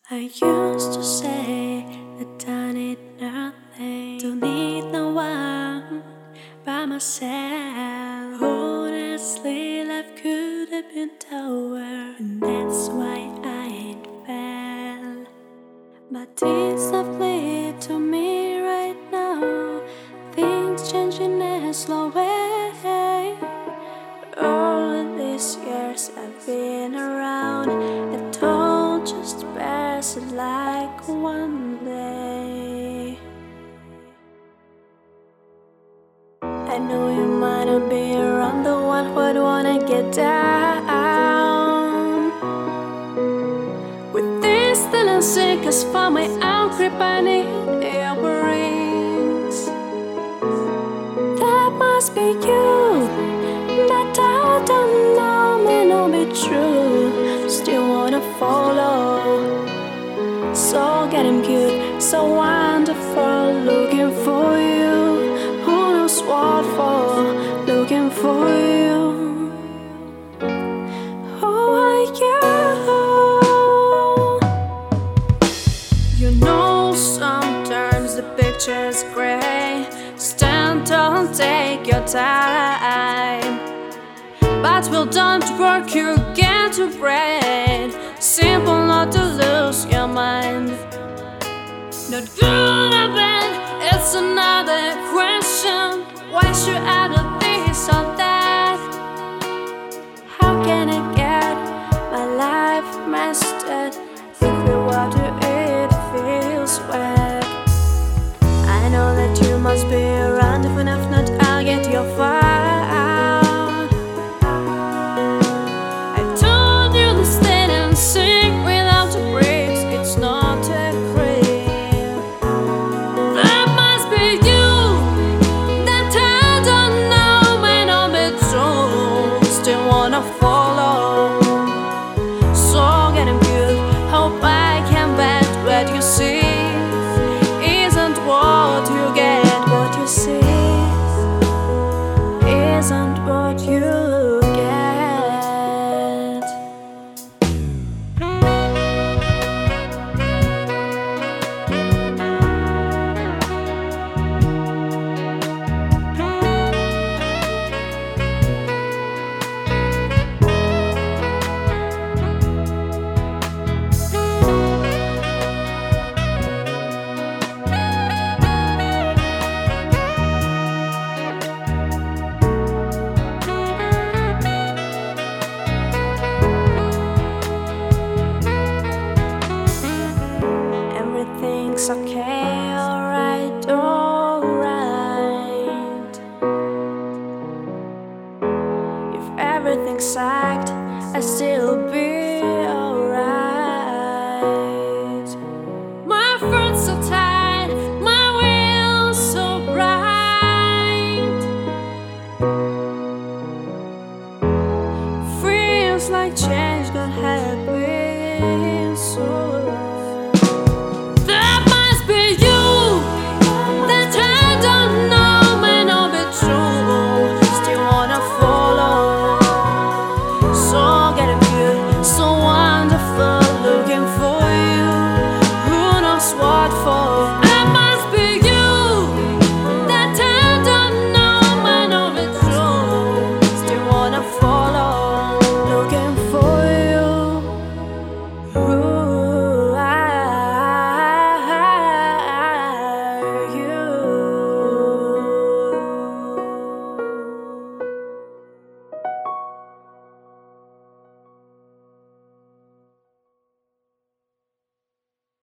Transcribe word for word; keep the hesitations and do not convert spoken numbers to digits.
I used to say that I need nothing, don't need no one by myself. Honestly, life could have been tougher, and that's why I ain't fell. But it's lovely to me right now, things changing in a slow way. All of these years I've been around, it all just passed like one day. I know you might not be around, the one who'd wanna get down with this little sickness for my own grip. I need your brains. That must be you, but I don't know, may not be true. Still wanna follow, so getting cute, so wonderful. Looking for you, who knows what for. Looking for you. Who are you? You know sometimes the picture's gray. Stand tall and take your time, but will don't work, you get to break. Simple not to lose your mind. Not good or bad, it's another question. Why should I do this or that? How can I get my life mastered if the water it feels wet? I know that you must be around, if enough not I'll get your fire. Isn't what you get. Everything's okay, alright, alright. If everything sucked, I'd still be alright. My throat's so tight, my will so bright. Feels like change got happy so